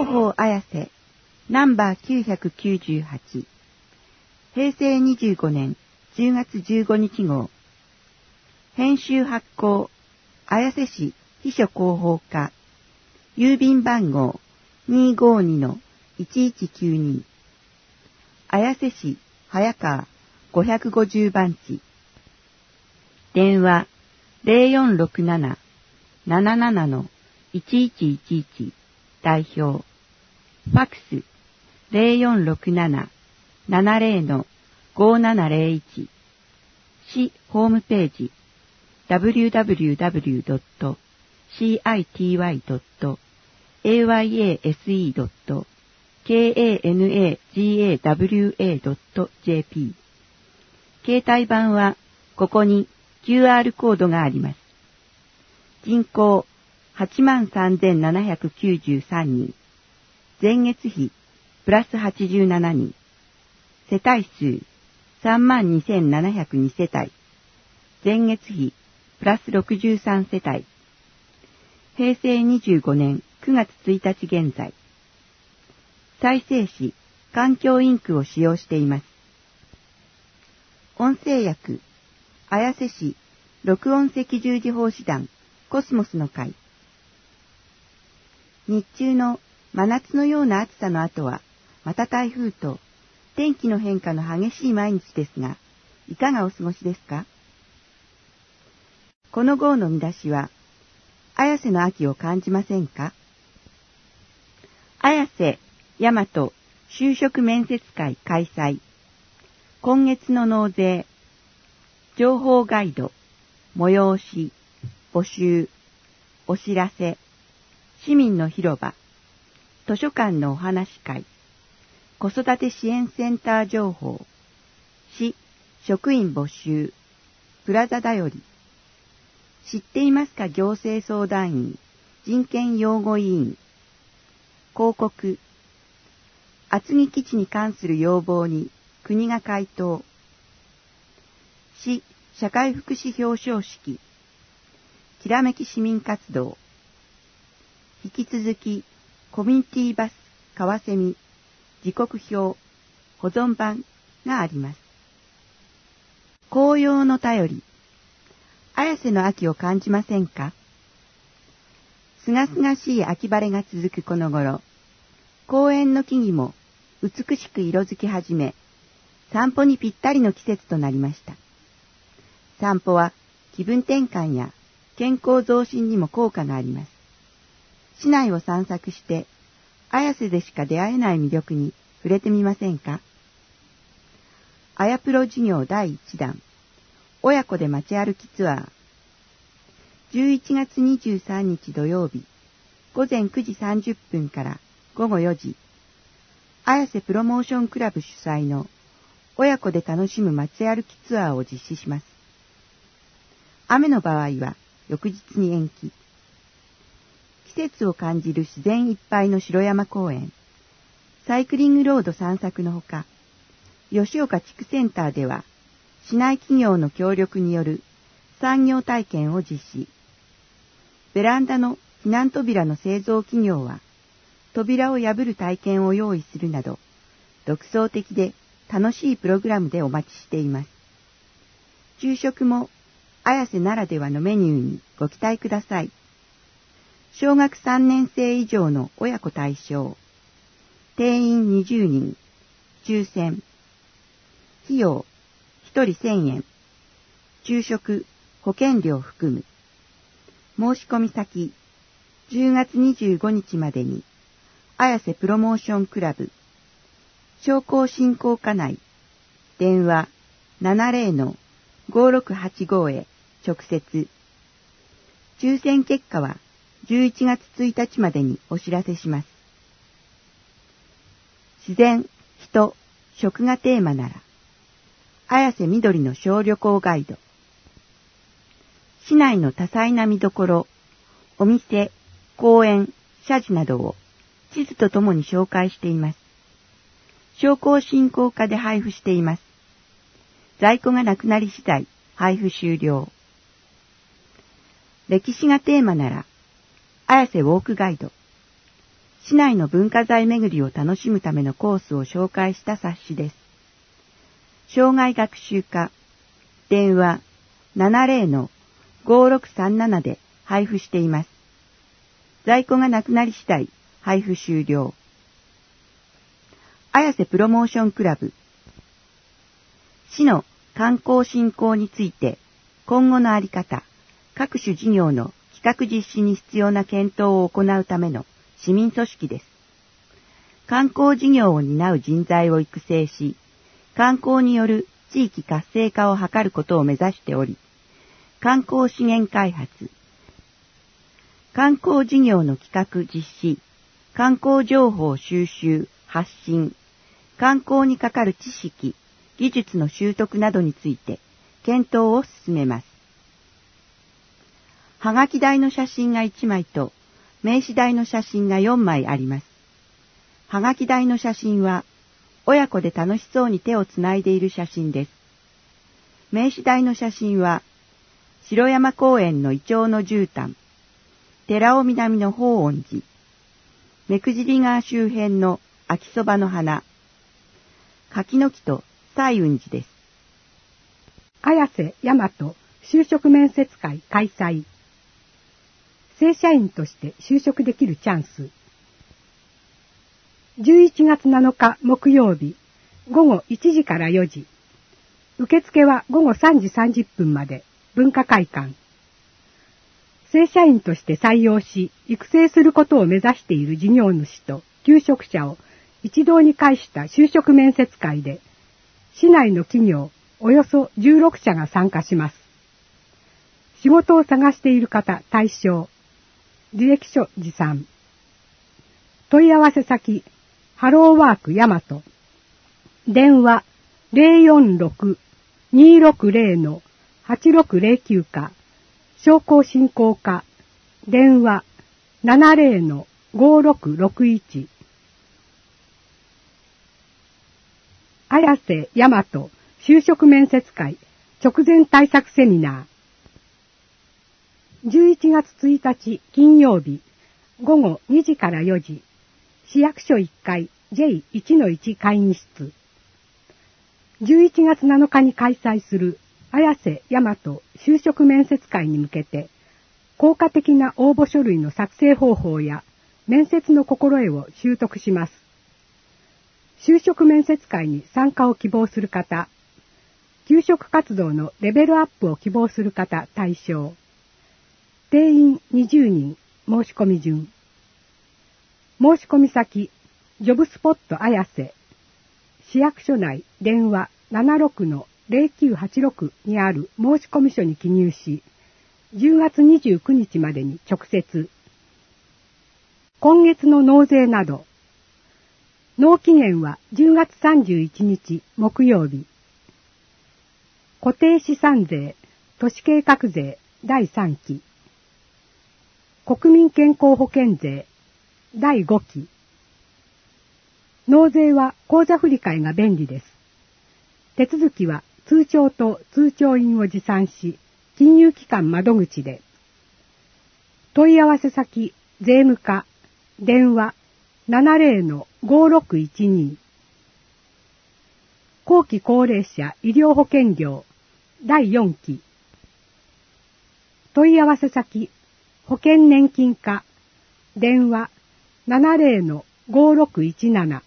広報綾瀬ナンバー998平成25年10月15日号編集発行綾瀬市秘書広報課郵便番号 252-1192 綾瀬市早川550番地電話 0467-77-1111 代表ファックス 0467-70-5701 市ホームページ www.citY.ayase.kanagawa.jp 携帯版はここに QR コードがあります。人口 83,793 人。前月比プラス87人。世帯数 32,702 世帯。前月比プラス63世帯。平成25年9月1日現在。再生紙、環境インクを使用しています。音声訳、綾瀬市録音赤十字奉仕団コスモスの会。日中の真夏のような暑さの後は、また台風と天気の変化の激しい毎日ですが、いかがお過ごしですか？この号の見出しは、綾瀬の秋を感じませんか？綾瀬大和就職面接会開催。今月の納税。情報ガイド。催し。募集。お知らせ。市民の広場。図書館のお話会。子育て支援センター情報。市職員募集。プラザだより。知っていますか行政相談員。人権擁護委員。広告。厚木基地に関する要望に国が回答。市社会福祉表彰式。きらめき市民活動。引き続きコミュニティバス川蝉時刻表保存版があります。紅葉の便り。綾瀬の秋を感じませんか？すがすがしい秋晴れが続くこの頃、公園の木々も美しく色づき始め、散歩にぴったりの季節となりました。散歩は気分転換や健康増進にも効果があります。市内を散策して、綾瀬でしか出会えない魅力に触れてみませんか？あやプロ事業第1弾、親子で街歩きツアー。11月23日土曜日、午前9時30分から午後4時、綾瀬プロモーションクラブ主催の親子で楽しむ街歩きツアーを実施します。雨の場合は翌日に延期。季節を感じる自然いっぱいの城山公園、サイクリングロード散策のほか、吉岡地区センターでは、市内企業の協力による産業体験を実施。ベランダの避難扉の製造企業は、扉を破る体験を用意するなど、独創的で楽しいプログラムでお待ちしています。昼食も綾瀬ならではのメニューにご期待ください。小学3年生以上の親子対象。定員20人。抽選。費用1人1000円。昼食、保険料含む。申し込み先、10月25日までに、綾瀬プロモーションクラブ、商工振興課内、電話 70-5685 へ直接。抽選結果は11月1日までにお知らせします。自然、人、食がテーマなら、綾瀬みどりの小旅行ガイド。市内の多彩な見どころ、お店、公園、社寺などを地図とともに紹介しています。商工振興課で配布しています。在庫がなくなり次第、配布終了。歴史がテーマなら、綾瀬ウォークガイド。 市内の文化財巡りを楽しむためのコースを紹介した冊子です。生涯学習課、電話 70-5637 で配布しています。在庫がなくなり次第、配布終了。綾瀬プロモーションクラブ。市の観光振興について、今後のあり方、各種事業の企画実施に必要な検討を行うための市民組織です。観光事業を担う人材を育成し、観光による地域活性化を図ることを目指しており、観光資源開発、観光事業の企画実施、観光情報収集、発信、観光にかかる知識、技術の習得などについて検討を進めます。はがき台の写真が1枚と名刺台の写真が4枚あります。はがき台の写真は親子で楽しそうに手をつないでいる写真です。名刺台の写真は城山公園のイチョウの絨毯、寺尾南の法恩寺、目久尻川周辺の秋そばの花、柿の木と西雲寺です。 綾瀬大和就職面接会開催。正社員として就職できるチャンス。11月7日木曜日、午後1時から4時。受付は午後3時30分まで、文化会館。正社員として採用し、育成することを目指している事業主と求職者を一堂に会した就職面接会で、市内の企業およそ16社が参加します。仕事を探している方対象、履歴書持参。問い合わせ先、ハローワーク大和。電話 046-260-8609 か、商工振興課、電話 70-5661。綾瀬大和就職面接会直前対策セミナー。11月1日金曜日午後2時から4時、市役所1階 J1-1 会議室。11月7日に開催する綾瀬大和就職面接会に向けて、効果的な応募書類の作成方法や面接の心得を習得します。就職面接会に参加を希望する方、求職活動のレベルアップを希望する方対象。定員20人、申し込み順。申し込み先、ジョブスポット綾瀬。市役所内電話 76-0986 にある申し込み書に記入し、10月29日までに直接。今月の納税など、納期限は10月31日木曜日。固定資産税、都市計画税第3期。国民健康保険税第5期。納税は口座振替が便利です。手続きは通帳と通帳印を持参し、金融機関窓口で。問い合わせ先、税務課、電話 70-5612。後期高齢者医療保険業第4期。問い合わせ先、保険年金課、電話 70-5617。